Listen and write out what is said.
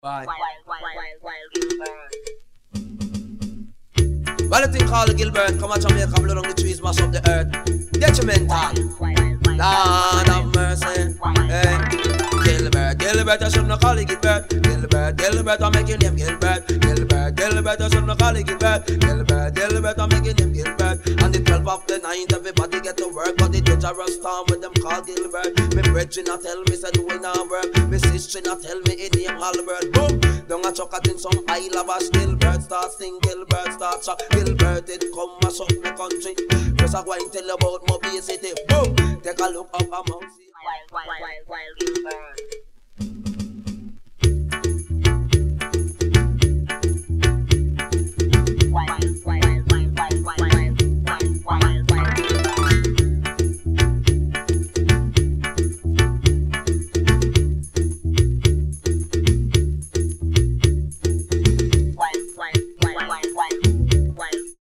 Why? Wild Gilbert. Well, the thing called Gilbert, come at Jamaica, blood on the trees, mash up the earth. Detrimental. Lord have mercy. Hey. Gilbert, I should not call it Gilbert. Gilbert, I'm making him Gilbert. Gilbert, I should not call it Gilbert. Gilbert, I'm making him Gilbert. And the 12 of the night, everybody get to work, but the dangerous storm with them call Gilbert. Me brethren not tell me, say doing our work. Me sister not tell me, it name Halbert. Boom, down a chuck at in some Isle of Ash. Gilbert start sing, Gilbert start shock. Gilbert, it come mash up the country. Just a go and tell about Mobile City. Boom, take a look up amongst Wild Gilbert.